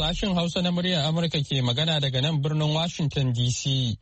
Sashin Hausa na muryar Amurka ke magana daga nan birnin Washington DC.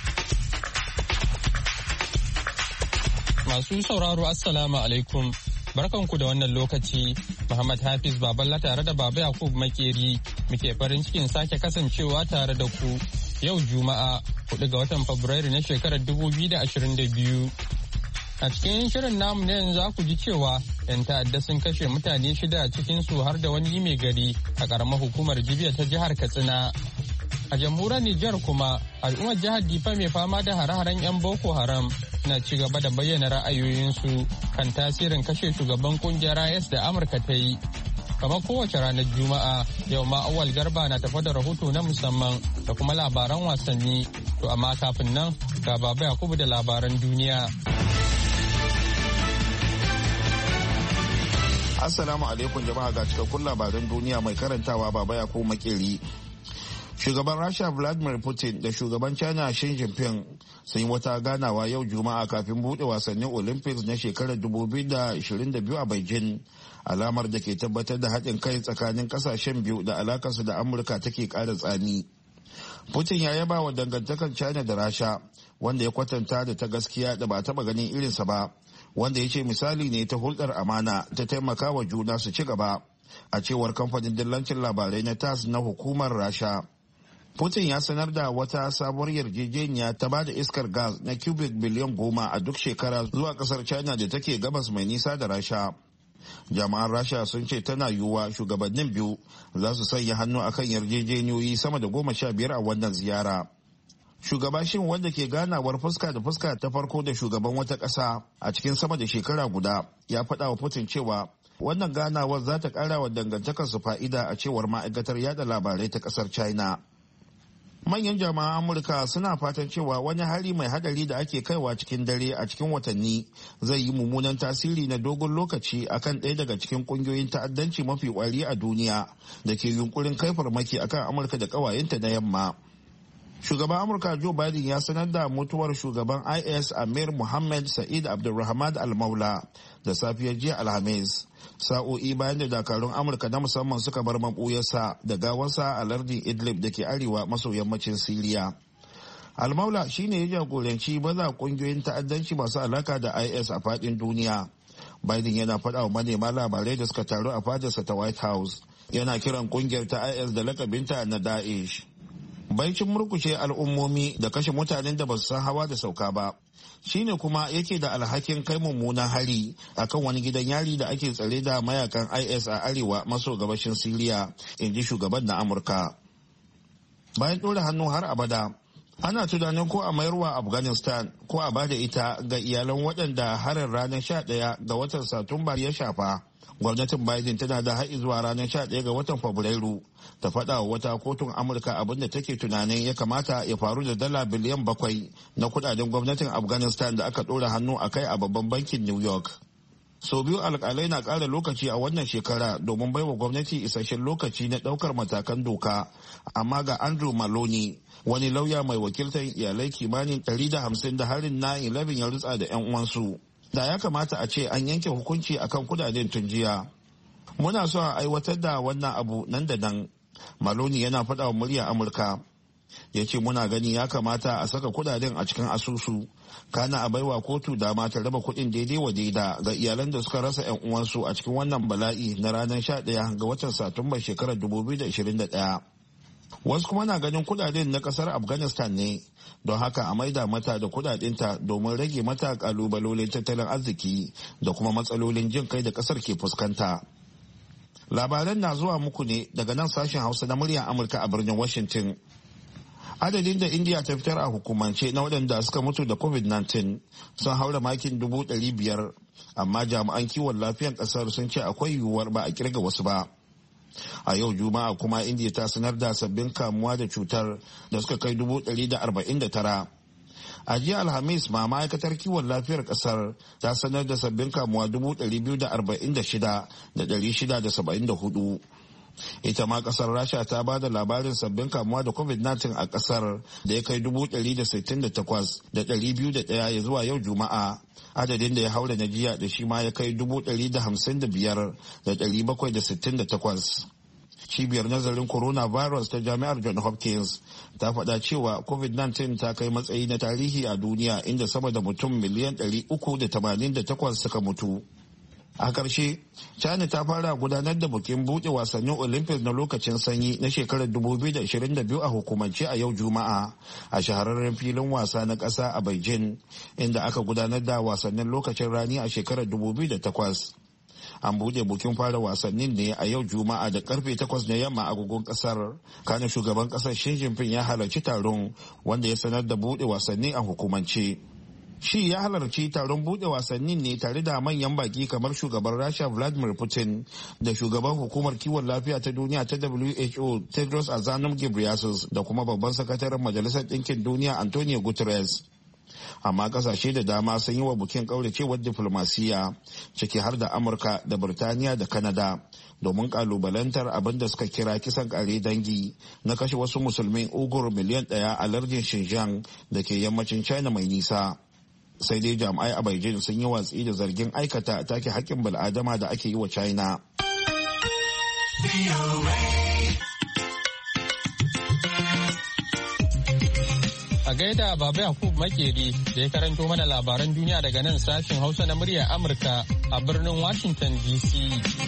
Masu sauraro Assalamu alaikum. Barkanku da wannan lokaci. Muhammad Hafiz Baballa tare da Baba Yakub Makeri muke farin cikin sake kasancewa tare da ku. Yau Juma'a 4 ga watan Fabrairu na shekarar 2022. A cikin shirin namu na yanzu za ku ji cewa 'yan ta'adda sun kashe mutane 6 cikinsu har da wani mai gari a ƙaramar hukumar Jibiya ta jihar Katsina. A jamhuriyar Nijar kuma al'ummar jihar Difa mai fama da hare-haren 'yan Boko Haram na ci gaba da bayyana ra'ayoyinsu kan tasirin kashe shugaban kungiyar IS da Amurka ta yi. Kamar kowace ranar Juma'a yau ma Awal Garba na tafa da rahoto na musamman da kuma labaran wasanni. To amma kafin nan ga Baba Yakubu da labaran duniya. Assalamu alaikum jama'a ga cikakkun labaran duniya mai karantawa Baba Yakubu Makeri. Shugaban Rasha Vladimir Putin da shugaban China Xi Jinping sun yi wata ganawa yau Juma'a kafin buɗe wasannin Olympics na shekarar 2022 a Beijing, alamar da ke tabbatar da haɗin kai tsakanin ƙasashen biyu da alakarsu da Amurka take ƙara tsami. Putin ya yaba wa dangantakar China da Rasha, wanda ya kwatanta da ta gaskiya da ba taɓa ganin irinsa ba, wanda ya ce misali ne ta hulɗar amana ta taimaka wa juna su ci gaba, a cewar kamfanin dillancin labarai na TASS na hukumar Rasha. Putin ya sanar da wata sabuwar yarjejeniya ta ba da iskar gas na cubic biliyan 10 a duk shekara zuwa kasar China da take gabas mai nisa da Rasha. Jama'an Rasha sun ce tana yiwuwa shugabannin biyu za su sanya hannu akan yarjejeniyoyi sama da 15 a wannan ziyara. Shugaba Shin, wanda ke ganawar fuska da fuska ta farko da shugaban wata ƙasa a cikin sama da shekara guda, ya faɗa wa Putin cewa wannan ganawar za ta ƙara wa dangantakarsu fa'ida, a cewar ma'aikatar yada labarai ta ƙasar China. Manyan jama'an Amurka suna fatan cewa wani hari mai hadari da ake kaiwa cikin dare a cikin watanni zai yi mummunan tasiri na dogon lokaci akan ɗaya daga cikin ƙungiyoyin ta'addanci mafi ƙwari a duniya da ke yunkurin kai farmaki akan Amurka da ƙawayenta na yamma. Shugaban Amurka Joe Biden ya sanar da mutuwar shugaban IS Amir Mohammed Sa'id Abdulrahman Al-Maula da safiyar jiya Alhamis, sa'o'i bayan da dakarun Amurka na musamman suka bar mabuyarsa da gawarsa a lardin Idlib da ke arewa maso yammacin Siriya. Al-Maula shine ya jagoranci baza kungiyoyin ta'addanci masu alaka da IS a fadin duniya. Biden yana faɗa wa manema labarai da suka taru a fadarsa ta White House, yana kiran kungiyar ta IS da lakabinta na Daesh. Baicin murkushe al'ummomi da kashe mutanen da ba su san hawa da sauka ba, shine kuma yake da alhakin kai mummunan hari akan wani gidan yari da ake tsare da mayakan IS a arewa maso gabashin Siriya, in ji shugaban na Amurka. Bayan ɗora hannu har abada, ana tunanin ko a mayarwa Afghanistan ko a bada ita ga iyalan waɗanda harin ranar 11 ga watan Satumba ya shafa. Gwamnatin Biden tana da haƙi zuwa ranar 11 ga watan Fabrairu ta faɗa wa wata kotun Amurka abin da take tunanin ya kamata ya faru da dala biliyan 7 na kudaden gwamnatin Afghanistan da aka ɗora hannu a kai a babban bankin New York. Sau biyu alƙalai na ƙara lokaci a wannan shekara domin baiwa gwamnati isasshen lokaci na ɗaukar matakan doka, amma ga Andrew Maloney, wani lauya mai wakiltar iyalai kimanin 150 da harin 9/11 ya rutsa da 'yan uwansu, da ya kamata a ce an yanke hukunci akan kudaden tun jiya. Muna so a aiwatar da wannan abu nan da nan, Maloney yana faɗa wa murya Amurka. Ya ce muna gani ya kamata a saka kudaden a cikin asusu, kana a baiwa kotu dama ta raba kuɗin daidai wa daida ga iyalan da suka rasa 'yan uwansu a cikin wannan bala'i na ranar 11 ga watan Satumba shekarar 2021. Wasu kuma na ganin kudaden na kasar Afghanistan ne, don haka a maida mata da kudadenta domin rage mata kalubalolin tattalin arziki da kuma matsalolin jin kai da kasar ke fuskanta. Labaran na zuwa muku ne daga nan sashen Hausa na muryar Amurka a birnin Washington. Adadin da India ta fitar a hukumance na waɗanda suka mutu da COVID-19 sun haura makin 500,000, amma jami'an kiwon lafiyan ƙasar sun ce akwai yiwuwar ba a kirga wasu ba. A yau Juma'a kuma India ta sanar da sabbin kamuwa da cutar da suka kai 149. A jiya Alhamis ma ma'aikatar kiwon lafiyar kasar ta sanar da sabbin kamuwa 246,674. Ita ma kasar Rasha ta ba da labarin sabbin kamuwa da COVID-19 a kasar da ya kai 168,201 ya zuwa yau Juma'a. Adadin da ya haura na jiya da shi ma ya kai 155,768. cibiyar nazarin coronavirus ta jami'ar John Hopkins ta faɗa cewa covid-19 ta kai matsayi na tarihi a duniya inda sama da mutum miliyan 388 suka mutu. A ƙarshe, China ta fara gudanar da bukin buɗe wasannin Olympics na lokacin sanyi na shekarar 2022 a hukumance a yau Juma'a a shahararren filin wasa na ƙasa a Beijing, inda aka gudanar da wasannin lokacin rani a shekarar 2008. An buɗe bukin fara wasannin ne a yau Juma'a da karfe 8 na yamma a agogon ƙasar. Kana shugaban ƙasar Xi Jinping ya halarci taron, wanda ya sanar da buɗe wasanni a hukumance. Shi ya halarci taron bude wasannin ne tare da manyan baki kamar shugaban Rasha Vladimir Putin da shugaban hukumar kiwon lafiya ta duniya ta WHO Tedros Adhanom Ghebreyesus da kuma babban sakataren Majalisar Ɗinkin Duniya Antonio Guterres. Amma kasashe da dama sun yi wa bukin kauracewar diflomasiyya, ciki har da Amurka da Birtaniya da Kanada, domin kalubalantar abin da suka kira kisan kare dangi na kashe wasu musulmin Ugur miliyan 1 a lardin Xinjiang da ke yammacin China mai nisa. Sai dai jami'ai a Beijing sun yi watsi da zargin aikata take haƙƙin bil'adama da ake yi wa China. A gaida Baba Yakub Makeri da ya karanto mana labaran duniya daga nan sashen Hausa na muryar Amurka a birnin Washington DC.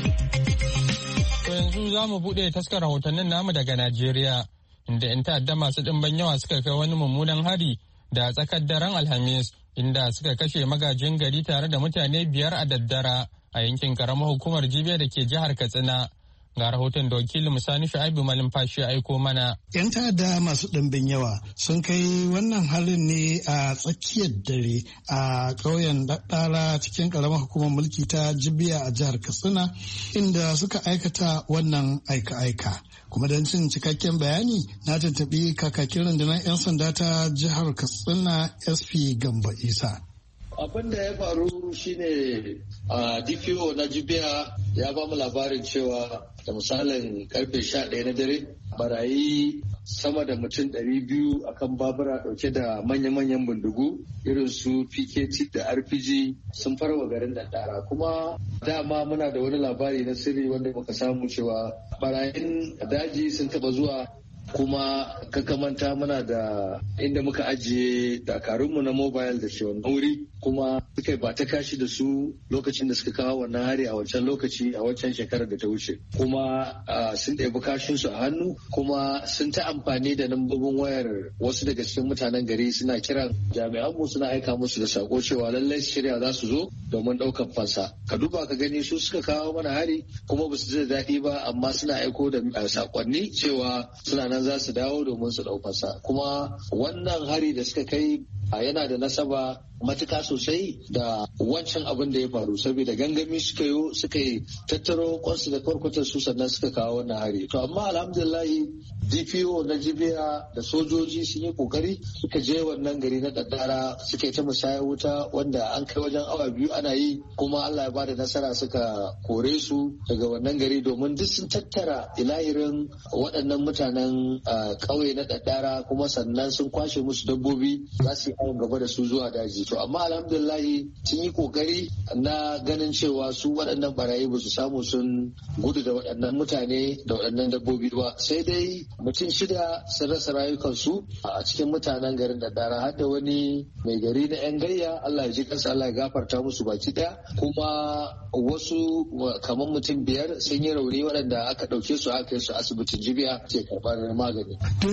To yanzu za mu buɗe taskar rahotannin namu daga Najeriya, inda 'yan ta'adda masu ɗimbin yawa suka kai wani mummunan hari da tsakar daren Alhamis, inda suka kashe magajin gari tare da mutane 5 a daddara a yankin karamar hukumar Jibiya da ke jihar Katsina. Ga rahoton da wakilin Musani Shu'aibu Malumfashi ya aiko mana. 'Yan ta'adda masu ɗimbin yawa sun kai wannan harin ne a tsakiyar dare a ƙauyen Daddara cikin karamar hukumar mulki ta Jibiya a jihar Katsina, inda suka aikata wannan aika-aika. Kuma don cin cikakken bayani na tuntuɓi kakakin rundunar 'yan sanda ta jihar Katsina SP Gambo Isa. Abin da ya faru shine a DPO na Jibiya ya ba mu labarin cewa da misalin karfe 11 na dare barayi sama da mutum 200 akan babura dauke da manya-manyan bindigu irin su PKT da RPG sun farwa garin Daddara. Kuma dama muna da wani labari na sirri wanda muka samu cewa barayin daji sun taba zuwa, kuma kakamanta muna da inda muka ajiye dakarunmu na mobile da ke wannan wuri, kuma suka ba ta kashi da su lokacin da suka kawo wannan hari a wancan lokaci a wancan shekarar da ta wuce. Kuma sun ɗebi kashinsu a hannu, kuma sun ta amfani da lambobin wayar wasu daga cikin mutanen gari suna kiran jami'anmu suna aika musu da sako cewa lallai su shirya za su zo domin ɗaukar fansa. Ka duba ka gani su suka kawo mana hari kuma ba su ji da daɗi ba, amma suna aiko da sakonni cewa suna nan za su dawo domin su ɗaukarsa. Kuma wannan hari da suka kai yana da nasaba matuka sosai da wancan abin da ya faru, saboda gangami suka yi tattaro kwansu da kwarkwatar su sannan suka kawo wannan hari. To amma alhamdulillahi DPO na Jibiya da sojoji sun yi kokari suka je wannan gari na Daddara suka yi ta musayar wuta wanda an kai wajen awa 2 ana yi, kuma Allah ya ba da nasara suka kore su daga wannan gari, domin duk sun tattara ilahirin waɗannan mutanen ƙauye na Daddara, kuma sannan sun kwashe musu dabbobi za su yi awon gaba da su zuwa daji. To amma alhamdulillahi sun yi kokari na ganin cewa su waɗannan barayi ba su samu sun gudu da waɗannan mutane da waɗannan dabbobi ba, sai dai mutum 6 sun rasa rayukansu a cikin mutanen garin Daddara, har da wani mai gari na 'yan gayya, Allah ya ji kansa, Allah ya gafarta musu baki ɗaya. Kuma wasu kamar mutum 5 sun yi rauni waɗanda aka ɗauke su aka kai su asibitin Jibiya ke karɓar magani. To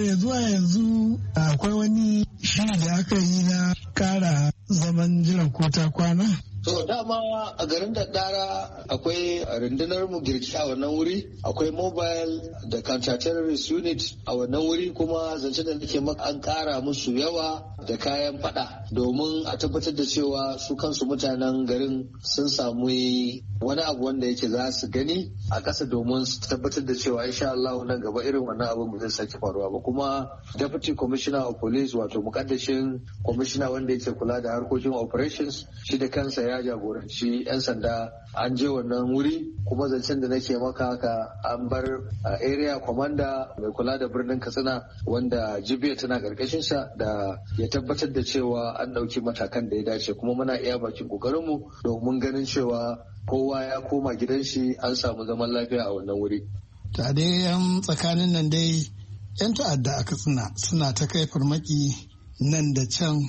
yanzu akwai wani shiri da aka yi na kara zaman jiran kota kwana? To dama a garin Daddara akwai rundunar mu girki a wannan wuri, akwai mobile da counter-terrorist unit a wannan wuri, kuma zance da nake maka an kara musu yawa da kayan fada domin a tabbatar da cewa su kansu mutanen garin sun samu wani abu wanda yake za su gani a ƙasa domin su tabbatar da cewa insha Allah nan gaba irin wannan abin ba zai sake faruwa ba. Kuma Deputy Commissioner of Police, wato mukaddashin commissioner wanda yake kula da harkokin operations, shi da kansa ya jagoranci 'yan sanda an je wannan wuri, kuma zancen da nake maka haka an bar area commander mai kula da birnin Katsina wanda Jibiya tana karkashin sa da ya tabbatar da cewa an ɗauki matakan da ya dace, kuma muna iya bakin kokarinmu domin ganin cewa kowa ya koma gidan shi an samu zaman lafiya a wannan wuri. Da dai yan tsakanin nan dai 'yan ta'adda a Katsina suna ta kai farmaki nan da can.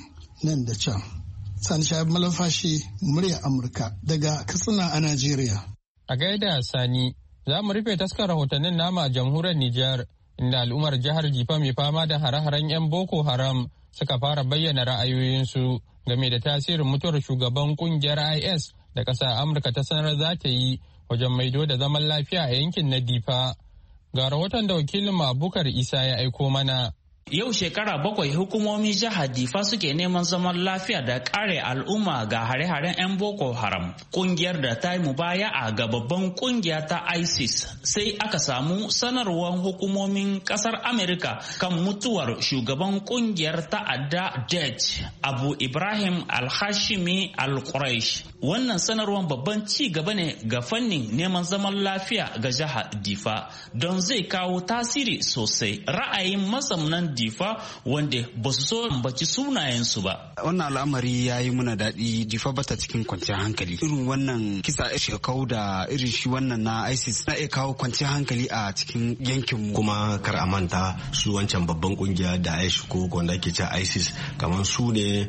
Sani Shahab Malafashi, murya Amurka daga Katsina a Najeriya. A gaida Sani, za mu rufe taskar rahotannin nama a jamhuriyar Nijar, inda al'ummar jihar Difa mai fama da hare-haren 'yan Boko Haram suka fara bayyana ra'ayoyinsu game da tasirin mutuwar shugaban kungiyar IS da ƙasa Amurka ta sanar za ta yi wajen maido da zaman lafiya a yankin na Difa. Ga rahoton da wakilin Abubakar Isa ya aiko mana. Yau shekara 7 hukumomin jihar Difa suke neman zaman lafiya da kare al'umma ga hare-haren 'yan Boko Haram. Kungiyar da ta yi mubaya'a ga babban kungiya ta ISIS sai aka samu sanarwar hukumomin kasar Amerika kan mutuwar shugaban kungiyar ta'adda DEJ Abu Ibrahim Al-Hashimi Al-Quraish. Wannan sanarwar babban ci gaba ne ga fannin neman zaman lafiya ga jihar Difa don zai kawo tasiri sosai. Ra'ayin masamnan Difa wanda ba su so ambaci sunayensu ba. Wannan al'amari ya yi muna daɗi. Difa bata cikin kwanciyar hankali. Irin wannan kisa ya shekau da irin shi wannan na ISIS na iya kawo kwanciyar hankali a cikin yankinmu. Kuma kar a manta su wancan babban kungiya da Daesh ko wanda ake cewa ISIS kamar su ne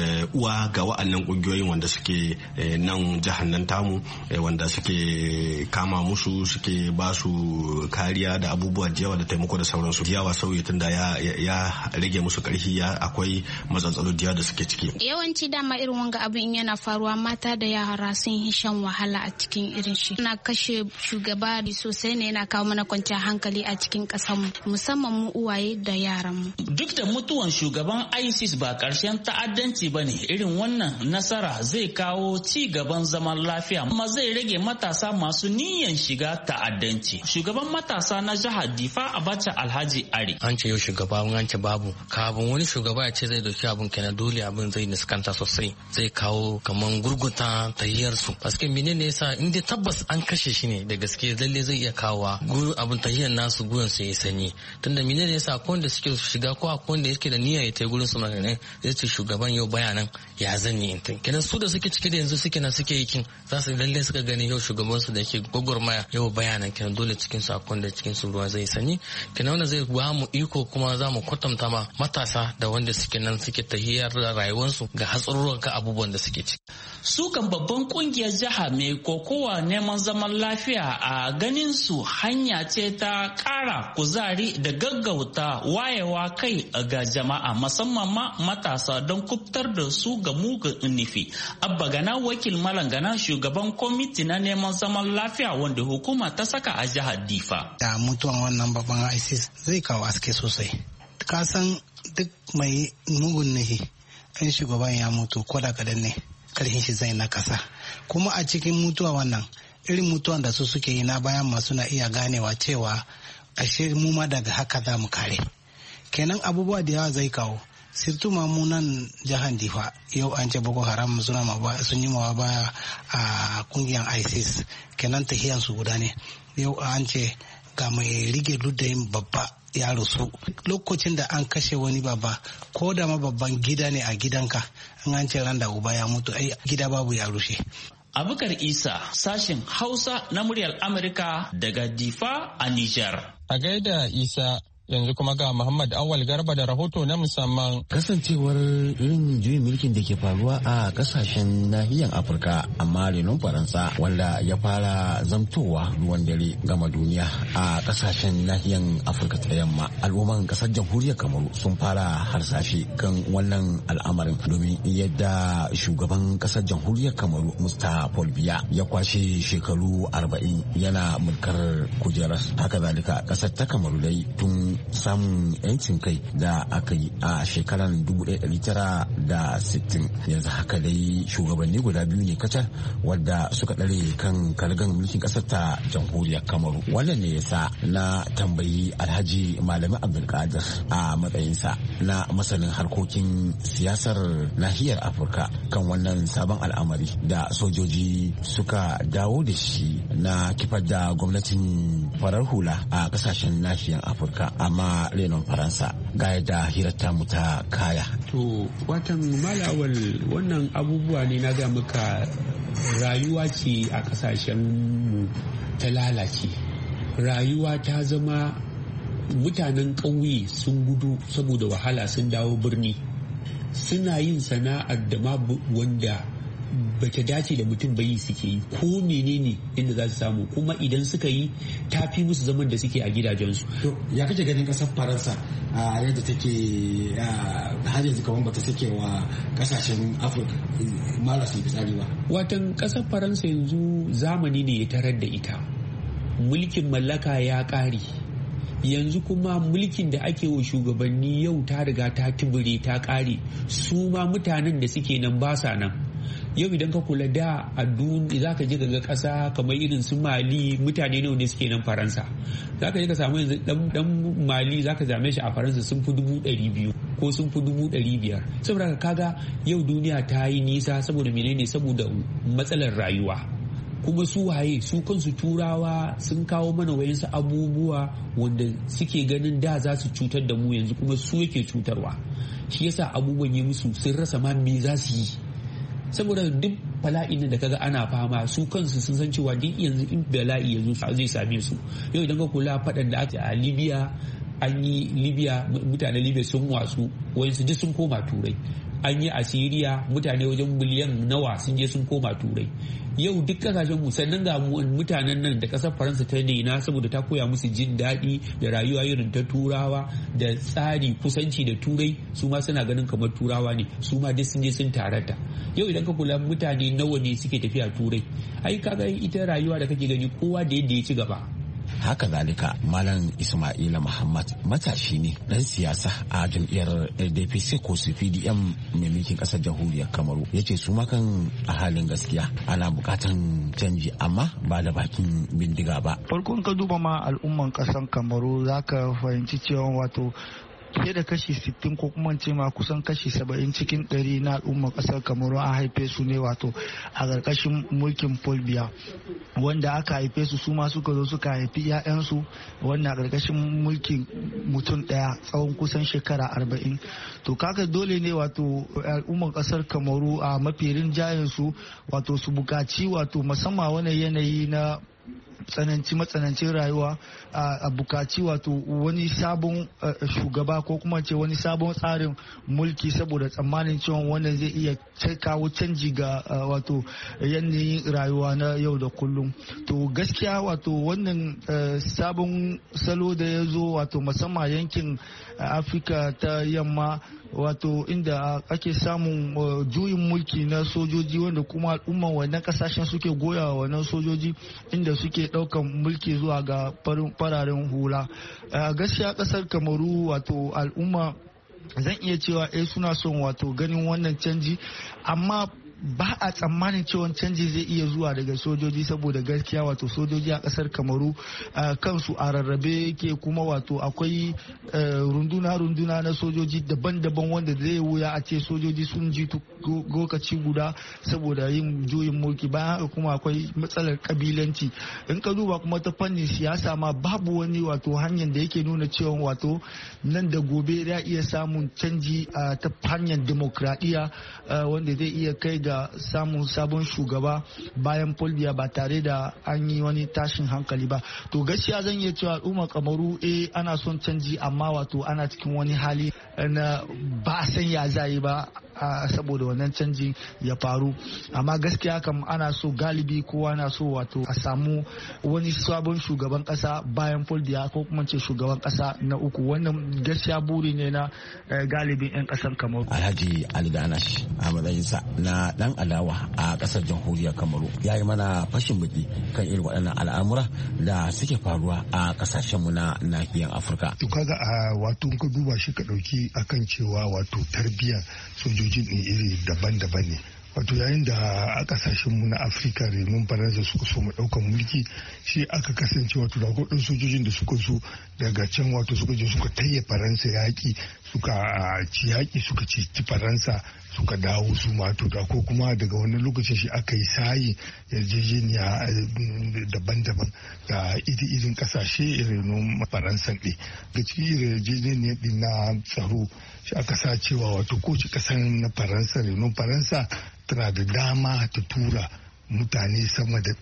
uwa ga wa'annan kungiyoyin wanda suke nan jihar nan tamu wanda suke kama musu suke ba su kariya da abubuwa da yawa da taimako da sauransu. Yawa sauyi tun da ya rage musu karfi akwai matsaloli da suke ciki. Yawanci dama irin wanga abu in yana faruwa mata da yara sun yi shan wahala a cikin irin shi. Yana kashe shugaba sosai ne, yana kawo mana kwanciyar hankali a cikin ƙasar mu musamman mu uwaye da yaran mu. Duk da mutuwan shugaban ISIS ba ƙarshen ta'addanci bane, irin wannan nasara zai kawo ci gaban zaman lafiya kuma zai rage matasa masu niyyar shiga ta'addanci. Shugaban matasa na jihar Difa Abacha Alhaji Ari. An ce yau shugaba an ce babu kafin wani shugaba ya ce zai dauki abun kenan dole abin zai niskanta sosai, zai kawo kaman gurguta tahiyar su. Paske menene yasa in dai tabbas an kashe shi ne da gaske lalle zai iya kawo abun tahiyar nasu gurin su ya sanyi. Tunda menene yasa akwai wanda suke shiga ko akwai wanda yake da niyya ya tai gurin su magana zai ce shugaban yau bayanan ya zanyi in tai. Kenan su da suke cike da yanzu suke na suke yikin za su lalle suka gani yau shugaban su da yake gwagwarmaya yau bayanan kenan dole cikin su akwai wanda cikin su ruwa zai sanyi. Kenan wannan zai ba mu iko kuma za mu kwatanta ma matasa da wanda suke nan suke tahiyar da rayuwarsu ga hatsarurruka ka abubuwan da suke ciki. Su kan babban kungiyar jiha mai kokowa neman zaman lafiya a ganin su hanya ce ta ƙara kuzari da gaggauta wayewa kai ga jama'a musamman ma matasa don kubtar da su ga mugun nufi. Abba Gana wakil Malam Gana shugaban kwamiti na neman zaman lafiya wanda hukuma ta saka a jihar Difa. Da mutuwan wannan babban ISIS zai kawo aske sosai. Ka san duk mai mugun nahi in shugaban ya mutu ko da kadan ne karhin shi zai na kasa. Kuma a cikin mutuwa wannan irin mutuwan da su suke yi na bayan masu na iya ganewa cewa ashe mu ma daga haka za mu kare. Kenan abubuwa da yawa zai kawo. Sirtu mu nan jihar Difa yau an ce Boko Haram sun yi mawa baya a kungiyar ISIS, kenan tahiyan su guda ne. Yau an ce ga mai rige luddayin babba ya rasu. Lokacin da an kashe wani babba ko da ma babban gida ne a gidanka an ce ran da uba ya mutu ai gida babu ya rushe. Abubakar Isa sashin Hausa na muryar Amurka daga Difa a Nijar. A gaida Isa. Yanzu kuma ga Muhammad Awal Garba da rahoto na musamman. Kasancewar irin juyin mulkin da ke faruwa a kasashen nahiyar Afirka amma renon Faransa wanda ya fara zamtowa ruwan dare gama duniya a kasashen nahiyar Afirka ta yamma. Al'umman kasar jamhuriyar Kamaru sun fara harsashe kan wannan al'amarin domin yadda shugaban kasar jamhuriyar Kamaru Musta Paul Biya ya kwashe shekaru 40 yana mulkar kujerar. Haka zalika kasar ta Kamaru dai tun samun yancin kai da aka yi a shekarar 1960 yanzu haka dai shugabanni guda biyu ne kacal wadda suka ɗare kan kargan mulkin ƙasar ta jamhuriyar Kamaru. Wannan ne yasa na tambayi Alhaji Malami Abdulkadir a matsayinsa na masanin harkokin siyasar nahiyar Afirka kan wannan sabon al'amari da sojoji suka dawo da shi na kifar da gwamnatin farar hula a kasashen nahiyar Afirka amma renon Faransa. Ga yadda hirarta mu ta kaya. To watan malawal wannan abubuwa ne na ga muka rayuwa ce a kasashen mu ta lalace rayuwa ta zama mutanen ƙauye sun gudu saboda wahala sun dawo birni, suna yin sana'ar da ma wanda bata dace da mutum bai suke yi ko menene inda za su samu, kuma idan suka yi tafi musu zaman da suke a gidajensu. To ya kake ganin kasar Faransa a yadda take har yanzu kamar bata sake wa kasashen Afirka mara su fitsari ba? Watan kasar Faransa yanzu zamani ne ya tarar da ita, mulkin mallaka ya ƙare, yanzu kuma mulkin da ake wa shugabanni yau ta riga ta tubure ta ƙare, su ma mutanen da suke nan ba sa nan. Yau idan ka kula da a duniya za ka je ga ƙasa kamar irin su Mali, mutane nawa ne suke nan Faransa, za ka je ka samu yanzu dan Mali za ka same shi a Faransa sun fi 200,000 ko sun fi 500,000. saboda kaga yau duniya ta yi nisa saboda menene, saboda matsalar rayuwa. Kuma su waye su kansu turawa sun kawo mana wayansu abubuwa wanda suke ganin da za su cutar da mu, yanzu kuma su yake cutarwa. Shi yasa abubuwan yi musu sun rasa ma me za su yi, saboda duk bala'in da kaga ana fama su kansu sun san cewa duk yanzu in bala'i ya zo zai same su. Yau idan ka kula faɗan da ake a Libya, an yi Libya, mutanen Libya sun watsu, wayansu duk sun koma Turai. An yi a Siriya, mutane wajen miliyan nawa sun je sun koma Turai. Yau duk kasashen mu sannan ga mutanen nan da kasar Faransa ta daina saboda ta koya musu jin daɗi da rayuwa irin ta turawa da tsari kusanci da Turai, su ma suna ganin kamar turawa ne, su ma duk sun je sun tarata. Yau idan ka kula mutane nawa ne suke tafiya Turai, ai kaga ita rayuwa da kake gani kowa da yadda ya ci gaba. Haka zalika Malam Ismaila Muhammad matashi ne dan siyasa a jam'iyyar DPC ko CPDM mai mulkin kasar jamhuriyar Kamaru, yace su ma kan a halin gaskiya ana bukatan canji amma ba da bakin bindiga ba. Farkon ka duba ma al'umman kasar Kamaru zaka fahimci cewa wato fiye da kashi 60 ko kuma ce ma kusan kashi 70 cikin 100 na al'ummar kasar Kamaru an haife su ne wato a ƙarƙashin mulkin Paul Biya, wanda aka haife su ma suka zo suka haifi 'ya'yansu wanda a ƙarƙashin mulkin mutum ɗaya tsawon kusan shekara 40. To kaga dole ne wato al'ummar kasar Kamaru a mafi rinjayen su wato su buƙaci wato musamman wani yanayi na matsanancin rayuwa a bukaci wato wani sabon shugaba ko kuma ce wani sabon tsarin mulki, saboda tsammanin cewa wannan zai iya kawo canji ga wato yanayin rayuwa na yau da kullum. To gaskiya wato wannan sabon salo da ya zo wato musamman yankin Afirka ta yamma, wato inda ake samun juyin mulki na sojoji wanda kuma al'umman wannan kasashen suke goya wannan sojoji inda suke daukan mulki zuwa ga fararen hula. Gaskiya kasar Kamaru wato al'umma zan iya cewa suna son wato ganin wannan canji, amma ba a tsammanin cewa canji zai iya zuwa daga sojoji, saboda gaskiya wato sojoji a kasar Kamaru kansu a rarrabe yake, kuma wato akwai runduna na sojoji daban-daban wanda zai wuya a ce sojoji sun ji lokaci guda saboda yin juyin mulki. Bayan haka kuma akwai matsalar kabilanci. In ka duba kuma ta fannin siyasa ma babu wani wato hanyar da yake nuna cewa wato nan da gobe ya iya samun canji ta hanyar demokradiyya wanda zai iya kai ga samun sabon shugaba bayan Paul Biya ba tare da an yi wani tashin hankali ba. To gaskiya zan iya cewa al'ummar Kamaru ana son canji, amma wato ana cikin wani hali na ba a san ya zai ba saboda wannan canji ya faru. Amma gaskiya kam ana so galibi kowa na so wato a samu wani sabon shugaban kasa bayan Paul Biya ko kuma ce shugaban kasa na uku. Wannan gaskiya buri ne na galibin 'yan kasar Kamaru. Alhaji Ali Danash a matsayinsa na dan adawa a kasar jamhuriyar Kamaru ya yi mana fashin baki kan irin waɗannan al'amura da suke faruwa a kasashenmu na nahiyar Afirka. To kaga wato ka duba shi ka ɗauki akan cewa wato tarbiyyar sojojin iri daban-daban ne. Wato yayin da a kasashen mu na Afirka renon Faransa suka so mu daukan mulki, shi aka kasance wato da godin sojojin da suka so daga can wato suka je suka tayya Faransa yaki, suka ci yaki, suka ci Faransa, suka dawo su mato da ko kuma daga wani lokacin shi aka yi sayi yarjejeniya daban-daban ga irin kasashe renon Faransa ɗin. Ga cikin yarjejeniya ɗin na tsaro shi aka sa cewa wato kowace ƙasar na Faransa renon Faransa tana da dama ta tura mutane sama da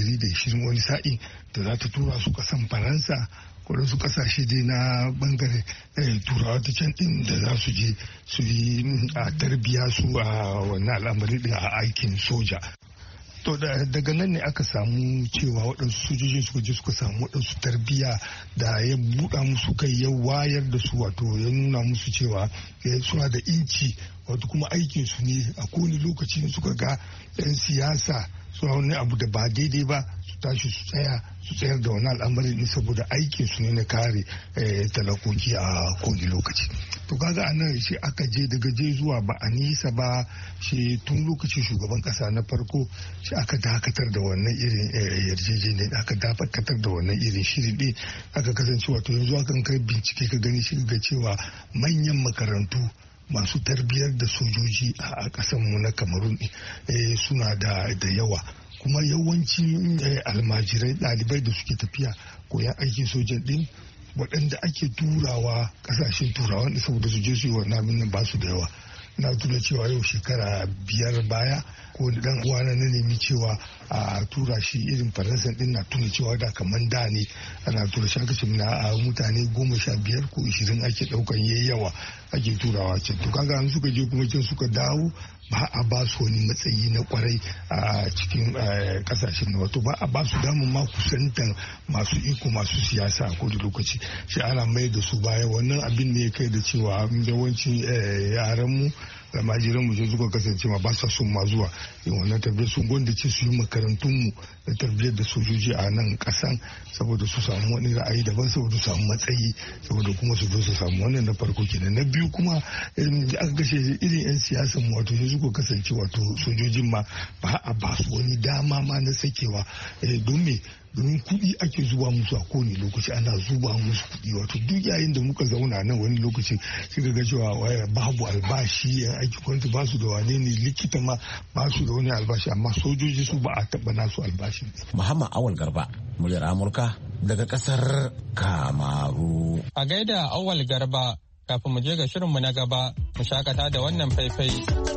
120 wani sa'in da za ta tura su kasan Faransa waɗansu ƙasashe dai na bangare turawa ta can ɗin da za su je su yi a tarbiya su a wannan al'amari ɗin a aikin soja. To daga nan ne aka samu cewa waɗansu sojojin suka je suka samu waɗansu tarbiyya da ya buɗa musu kai ya wayar da su wato ya nuna musu cewa suna da inci wato kuma aikin su ne a kowane lokaci suka ga 'yan siyasa suna wani abu da ba daidai ba su tashi su tsayar da wani al'amari ne saboda aikin su ne na kare talakoki a kowane lokaci. To kaga a nan shi aka je daga je zuwa ba a nisa ba shi tun lokacin shugaban kasa na farko shi aka dakatar da wannan irin yarjejeniyar aka dakatar da wannan irin shiri ɗin aka kasance wato yanzu akan kai bincike ka gani shi ga cewa manyan makarantu masu tarbiyyar da sojoji a ƙasanmu na Kamarun suna da yawa kuma yawancin almajirai ɗalibai da suke tafiya koyan aikin sojan ɗin waɗanda ake turawa ƙasashen turawa da saboda su je su yi wannan abin ba su da yawa. Na tuna cewa yau shekara 5 baya ko dan uwana na nemi cewa a tura shi irin faransa din na tuna cewa da kaman da ne ana tura shi aka ce a mutane 15 ko 20 ake daukan yayi yawa ake turawa ce to kaga an suka je kuma can suka dawo ba a ba su wani matsayi na kwarai a cikin kasashen na wato ba a ba su damun ma kusantan masu iko masu siyasa a kowane lokaci shi ana mai da su baya wannan abin ne kai da cewa yawancin yaran mu almajiran mu suka kasance ma ba sa son ma zuwa wannan tarbiyyar sun gwanda ce su yi makarantun mu da tarbiyyar da sojoji a nan kasan saboda su samu wani ra'ayi daban saboda su samu matsayi saboda kuma su zo su samu wannan na farko kenan na biyu kuma aka kashe irin yan siyasan mu wato sai suka kasance wato sojojin ma ba a ba su wani dama ma na sakewa domin kuɗi ake zuba musu a kowane lokaci ana zuba musu kuɗi wato duk yayin da muka zauna nan wani lokaci sai ga cewa babu albashi yan aiki kwanci ba su da wane ne likita ma ba su da wani albashi amma sojoji su ba a taɓa nasu albashi. Muhammad Awal Garba muryar Amurka daga ƙasar Kamaru. A gaida Awal Garba kafin mu je ga shirinmu na gaba mu shakata da wannan faifai.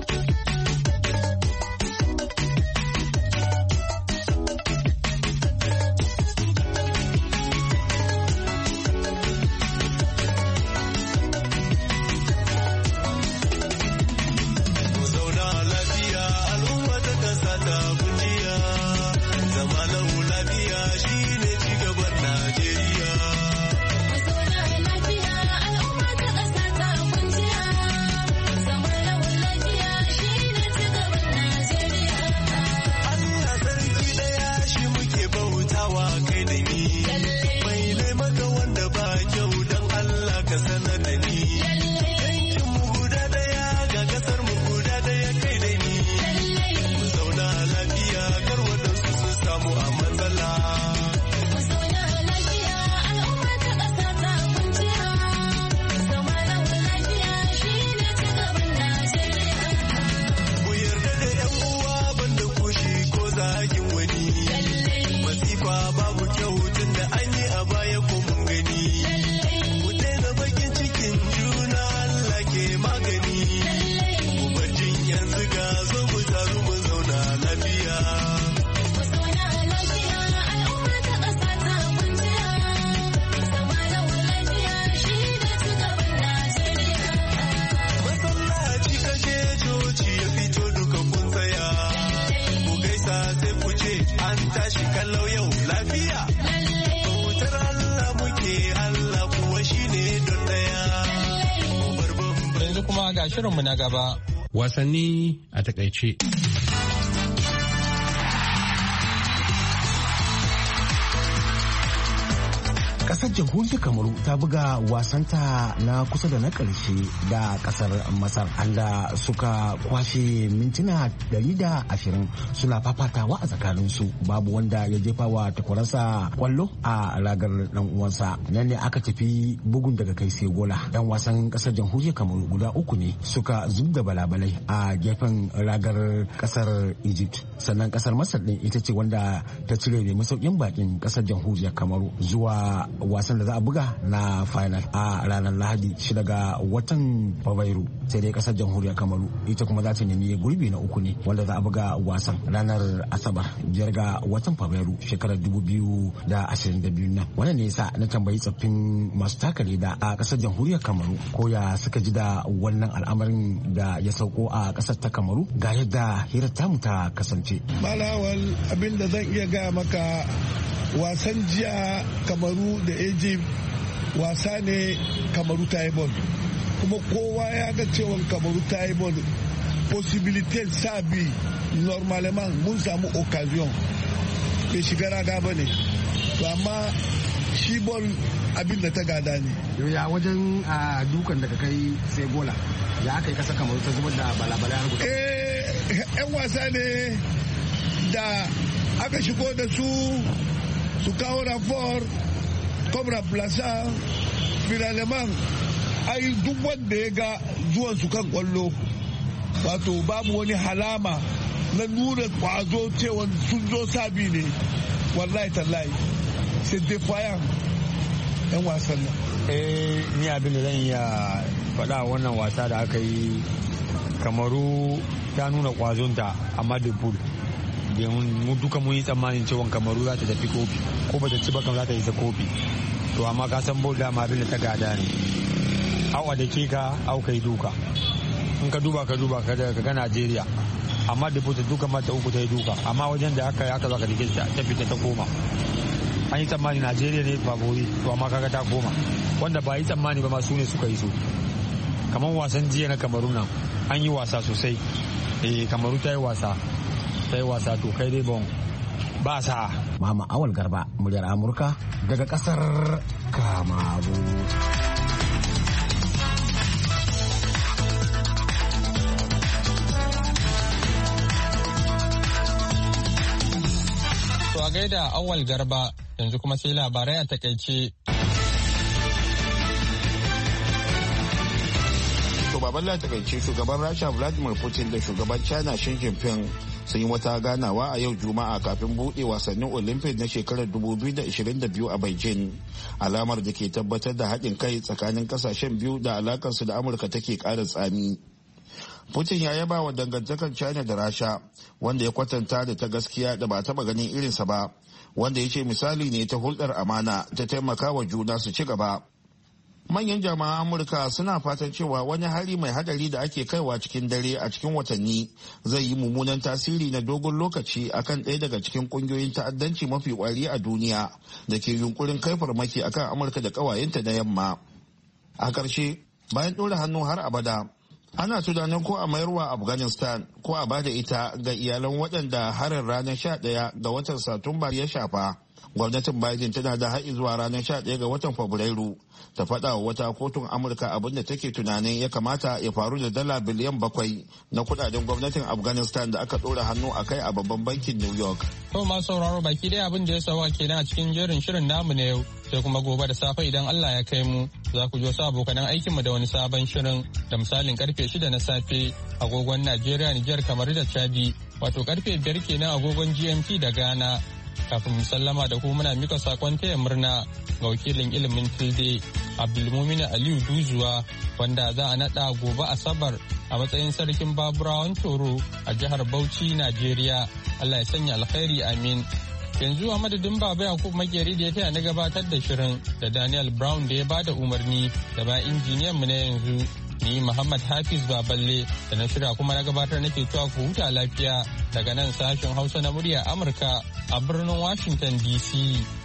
Ga shirinmu na gaba. Wasanni a takaice. Kasar jamhuriyar Kamaru ta buga wasanta na kusa da na ƙarshe da kasar Masar, anda suka kwashe mintuna 120 suna fafatawa a tsakaninsu, babu wanda ya jefa wa takwararsa kwallo a ragar dan uwansa. Nan ne aka tafi bugun daga kai sai gola. Yan wasan kasar jamhuriyar Kamaru guda 3 ne suka zub da balabalai a gefen ragar kasar Egypt. Sannan kasar Masar din ita ce wanda ta cire mai masaukin bakin kasar jamhuriyar Kamaru zuwa wasan da za a buga na final a ranar Lahadi 6 ga watan Fabrairu. Sai dai kasar jamhuriyar Kamaru ita kuma za ta nemi gurbi na uku ne wanda za a buga wasan ranar Asabar 5 ga watan Fabrairu shekarar 2022 nan. Wannan ne yasa na tambayi tsaffin masu taka leda a kasar jamhuriyar Kamaru ko ya suka ji da wannan al'amarin da ya sauko a kasar ta Kamaru, ga yadda hirar tamu ta kasance. Malawal, abin da zan iya gaya maka, wasan jiya Kamaru da Egypt wasa ne Kamaru ta yi bol, kuma kowa ya ga cewa Kamaru ta yi bol. Possibilité sabi normalement mun samu occasion bai shiga raga ba ne, to amma shi bol abin da ta gada ne. Ya wajen dukan daga kai sai gola ya aka yi kasa Kamaru ta zubar da balabala ya rubuta. Yan wasa ne da aka shigo da su kawo rafor comme remplaçant finalement ai duk wanda ya ga zuwan su kan kwallo, wato babu wani halama na nuna kwazo cewa sun zo sabi ne. Wallahi tallahi sai defiant yan wasan nan. Ni abin da zan iya faɗa wannan wasa da aka yi, Kamaru ta nuna kwazonta amma da pool mu duka mun yi tsammanin cewa Kamaru za ta tafi kofi, ko ba ta ci ba kan za ta isa kofi. To amma ka san bol dama abin da ta gada ne, awa da ke ka au kai duka, in ka duba ka ga Najeriya, amma da ta duka mata uku ta yi duka, amma wajen da aka za ka rike ta fita ta koma. An yi tsammani Najeriya ne favori, to amma kaga ta koma, wanda ba yi tsammani ba ma su ne suka yi so. Kamar wasan jiya na Kamaru nan an yi wasa sosai. Kamaru ta yi wasa to kai dai bon ba sa. Mama Awal Garba, muryar Amurka daga kasar Kamaru. To a gaida Awal Garba, yanzu kuma sai labarai a takaice. Baban takaice, shugaban Rasha Vladimir Putin da shugaban China Xi Jinping sun yi wata ganawa a yau Juma'a kafin buɗe wasannin Olympic na shekarar 2022 a Beijing, alamar da ke tabbatar da haɗin kai tsakanin ƙasashen biyu da alakarsu da Amurka take ƙara tsami. Putin ya yaba wa dangantakar China da Rasha, wanda ya kwatanta da ta gaskiya da ba taɓa ganin irinsa ba, wanda ya ce misali ne ta hulɗar amana ta taimaka wa juna su ci gaba. Manyan jama'an Amurka suna fatan cewa wani hari mai hadari da ake kaiwa cikin dare a cikin watanni zai yi mummunan tasiri na dogon lokaci akan ɗaya daga cikin ƙungiyoyin ta'addanci mafi ƙwari a duniya da ke yunkurin kai farmaki akan Amurka da ƙawayenta na yamma. A ƙarshe, bayan ɗora hannu har abada, ana tunanin ko a mayarwa Afghanistan ko a bada ita ga iyalan waɗanda harin ranar 11 ga watan Satumba ya shafa. Gwamnatin Biden tana da haƙi zuwa ranar 11 ga watan Fabrairu ta faɗa wa wata kotun Amurka abin da take tunanin ya kamata ya faru da $7 biliyan na kudaden gwamnatin Afghanistan da aka ɗora hannu a kai a babban bankin New York. To masu sauraro baki ɗaya abin da ya sawa kenan a cikin jerin shirin namu na yau, sai kuma gobe da safe idan Allah ya kai mu za ku ji wasu abokanan aikinmu da wani sabon shirin da misalin karfe 6 na safe agogon Najeriya, Nijar, kamar da Chadi, wato karfe 5 kenan agogon GMT da Ghana. Kafin mu sallama da ku muna mika sakon taya murna ga wakilin ilimin tilde Abdulmumin Aliyu Duzuwa, wanda za a nada gobe Asabar a matsayin sarkin Baburawan Toro a jihar Bauchi, Najeriya. Allah ya sanya alkhairi, amin. Yanzu a madadin Baba Yakub Makeri da ya taya na gabatar da shirin, da Daniel Brown da ya bada umarni, da ba injiniyan mu na yanzu. Ni Muhammad Hafiz Baballe da na shirya kuma na gabatar nake cewa ku huta lafiya daga nan sashen Hausa na murya Amurka a birnin Washington DC.